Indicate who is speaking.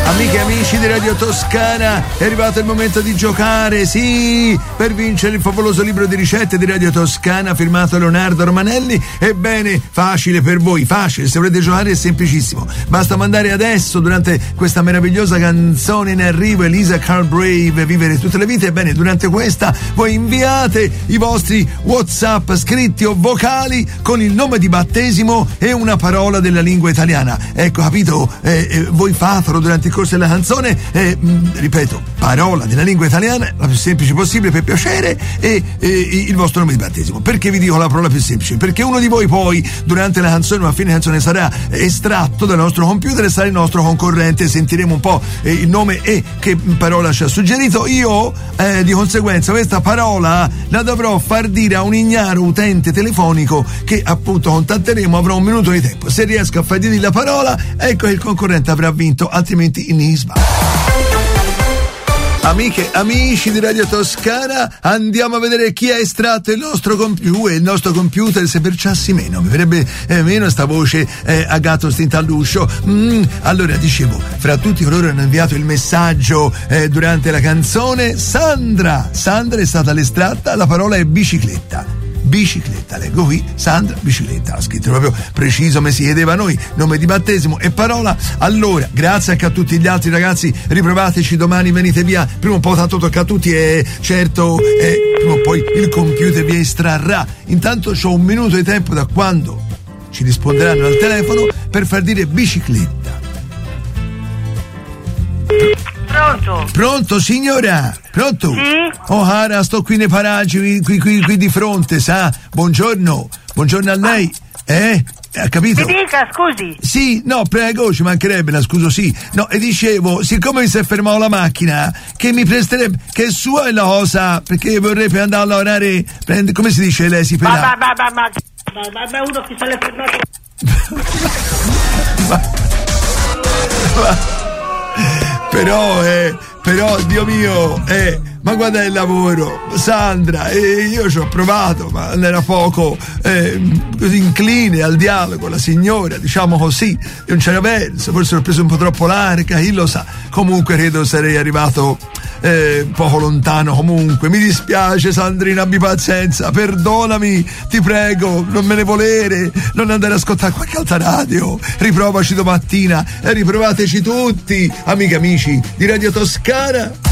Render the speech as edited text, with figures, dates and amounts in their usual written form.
Speaker 1: Amiche e amici di Radio Toscana, è arrivato il momento di giocare, sì, per vincere il favoloso libro di ricette di Radio Toscana firmato Leonardo Romanelli. Ebbene, facile per voi, facile, se volete giocare è semplicissimo, basta mandare adesso, durante questa meravigliosa canzone in arrivo, Elisa Carlbrave, Vivere tutte le vite. Ebbene, durante questa voi inviate i vostri WhatsApp scritti o vocali con il nome di battesimo e una parola della lingua italiana. Ecco, capito? Voi fatelo durante il corso della canzone, ripeto, parola della lingua italiana, la più semplice possibile per piacere, e il vostro nome di battesimo. Perché vi dico la parola più semplice? Perché uno di voi poi durante la canzone, a fine canzone, sarà estratto dal nostro computer e sarà il nostro concorrente, sentiremo un po' il nome e che parola ci ha suggerito. Io di conseguenza questa parola la dovrò far dire a un ignaro utente telefonico che appunto contatteremo, avrò un minuto di tempo. Se riesco a far dire la parola, ecco che il concorrente avrà vinto, altrimenti in isba. Amiche, amici di Radio Toscana, andiamo a vedere chi ha estratto il nostro computer, se perciassi meno, mi verrebbe meno sta voce a gatto stinta all'uscio. Allora, dicevo, fra tutti coloro che hanno inviato il messaggio durante la canzone, Sandra è stata l'estratta, la parola è bicicletta. Bicicletta, leggo qui, Sandra, bicicletta, ha scritto proprio preciso, come si chiedeva a noi, nome di battesimo e parola. Allora, grazie anche a tutti gli altri ragazzi, riprovateci domani, venite via, prima un po' tanto tocca a tutti e certo, prima o poi il computer vi estrarrà. Intanto c'ho un minuto di tempo da quando ci risponderanno al telefono per far dire bicicletta. Pronto signora? Pronto?
Speaker 2: Sì?
Speaker 1: Oh cara, sto qui nei paraggi, qui di fronte, sa? Buongiorno a lei. Ha capito?
Speaker 2: Mi dica, scusi.
Speaker 1: Sì, no, prego, ci mancherebbe, la scuso, sì. No, e dicevo, siccome mi si è fermata la macchina, che mi presterebbe, che è sua è la cosa, perché vorrei per andare a lavorare, come si dice lei, si per
Speaker 2: ma uno che se l'è fermato.
Speaker 1: Però, Dio mio, ma guarda il lavoro, Sandra, io ci ho provato, ma non era poco così incline al dialogo la signora, diciamo così, non c'era verso, forse l'ho preso un po' troppo larga, chi lo sa. Comunque credo sarei arrivato poco lontano. Comunque mi dispiace Sandrina, abbi pazienza, perdonami, ti prego, non me ne volere, non andare a ascoltare qualche altra radio, riprovaci domattina e riprovateci tutti, amiche e amici di Radio Toscana.